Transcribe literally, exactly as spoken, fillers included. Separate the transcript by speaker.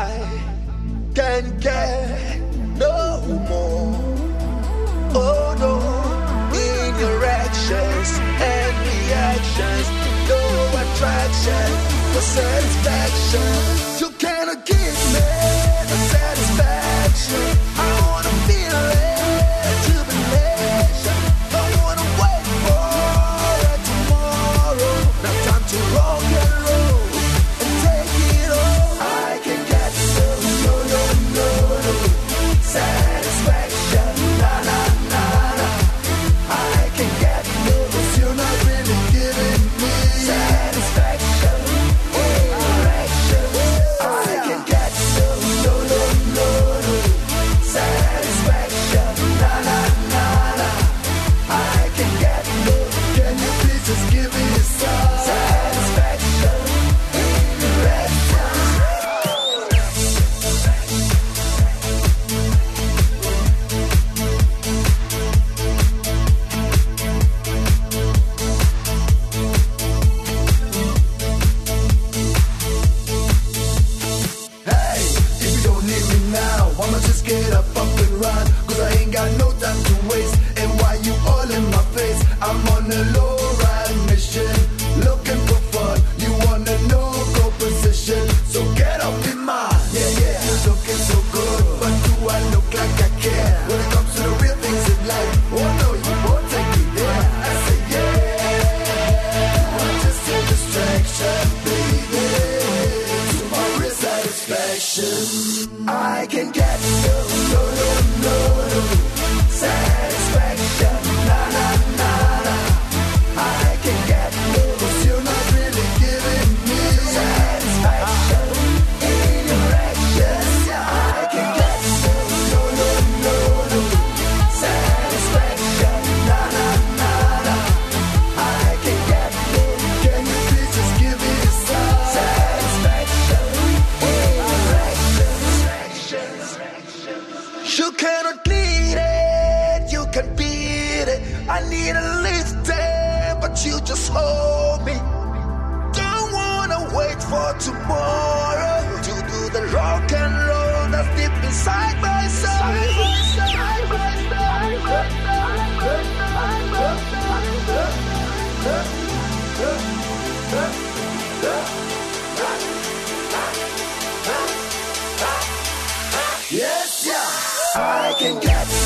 Speaker 1: I can get no more. Oh no, in your actions and reactions, no attraction for satisfaction. You cannot give me the satisfaction. I wanna feel it, jubilation. I wanna wait for it tomorrow. Now time to rock and roll and take it all. I can get so no no no no satisfaction. Na na na na. I can get no, 'cause you're not really giving me satisfaction. Erection. I can get so no no no no satisfaction. Na na na na. I can get no. Can you please just give me some satisfaction? Erection. Hey, if you don't need me now, I'ma just get up, up and run. 'Cause I ain't got no time to waste. And why you all in my face? I'm on a low ride mission, looking for fun. You wanna know go position, so get up in mine. Yeah, yeah, you're looking so good, but do I look like I care? When it comes to the real things in life, oh no, you won't take me there. I say yeah, I'm just a distraction, baby, to my real satisfaction. I can get no, no, no, no, no satisfaction. Na na na na. I can get no, 'cause you're not really giving me satisfaction. Erections. I can get no, no, no, no, no satisfaction. Na na na na. I can get no. Can you please just give me some satisfaction? Erections. You cannot need it, you can beat it. I need a lifting, but you just hold me. Don't wanna wait for tomorrow to do the rock and roll that's deep inside my soul. Yes, yeah, I can get